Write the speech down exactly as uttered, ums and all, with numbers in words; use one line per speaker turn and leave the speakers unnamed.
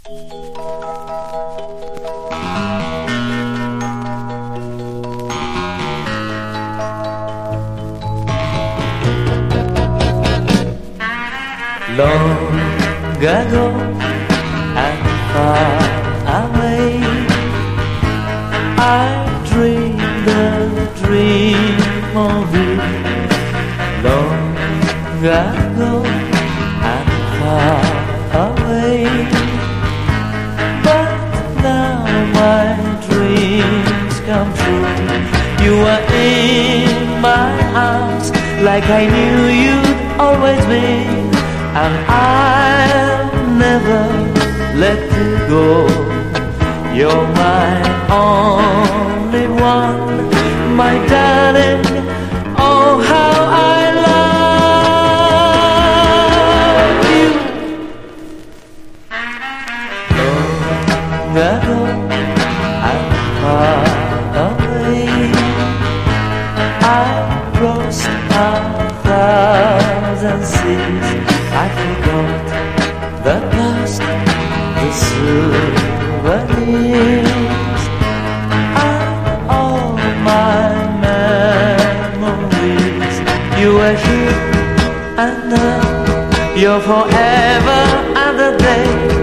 Long ago and far away, I dreamed a dream of you. Long ago and far away, but now my dreams come true. You are in my arms like I knew you'd always be, and I'll never let you go. You're my only one, my darling. Oh, how I love you. Long ago and far away, I crossed a thousand seas. I forgot the past, the souvenirs, and all my memories. You were here and now you're forever and a day.